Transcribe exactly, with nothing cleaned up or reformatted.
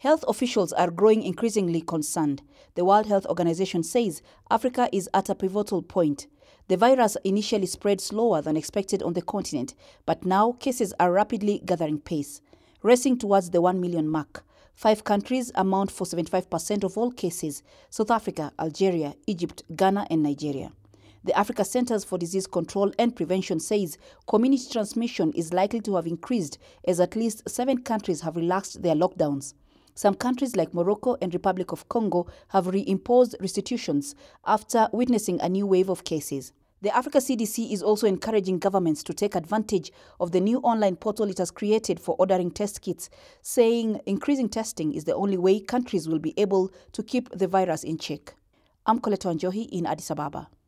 Health officials are growing increasingly concerned. The World Health Organization says Africa is at a pivotal point. The virus initially spread slower than expected on the continent, but now cases are rapidly gathering pace, racing towards the one million mark. Five countries amount for seventy-five percent of all cases: South Africa, Algeria, Egypt, Ghana, and Nigeria. The Africa Centers for Disease Control and Prevention says community transmission is likely to have increased as at least seven countries have relaxed their lockdowns. Some countries like Morocco and Republic of Congo have reimposed restitutions after witnessing a new wave of cases. The Africa C D C is also encouraging governments to take advantage of the new online portal it has created for ordering test kits, saying increasing testing is the only way countries will be able to keep the virus in check. I'm Coletta Njohi in Addis Ababa.